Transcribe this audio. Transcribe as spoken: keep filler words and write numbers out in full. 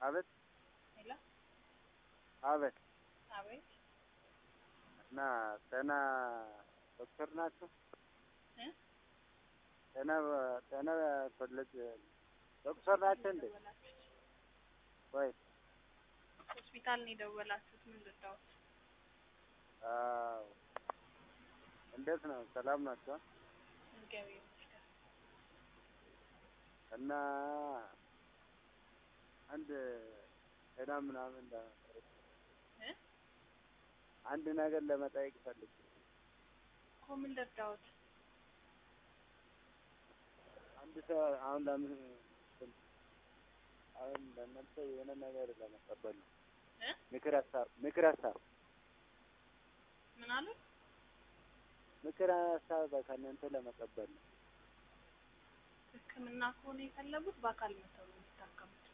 አቤት ሄሎ አቤት አቤት እና ጤና ዶክተር ናችሁ? እ ጤና ጤና ኮሌጅ ዶክተር ናችሁ እንዴ? ወይ ሆስፒታል ነው የደወላችሁት? ምን ልታወት? አዎ እንዴት ነው? ሰላም ናችሁ? እግዚአብሔር ይመስገን። እና አንድ ጤና ምናምን እ አንድ ነገር ለመጠየቅ ፈልጌ እኮ ምን ልታወት? አንድ ሰው አሁን ለምን አሁን ለእናንተ የሆነ ነገር ለመቀበል ነው። እ ምክር ሀሳብ ምክር ሀሳብ ምን አሉ? ምክር ሀሳብ ከእናንተ ለመቀበል ነው። ሕክምና ከሆነ የፈለጉት በአካል መተው ነው የሚታከሙት።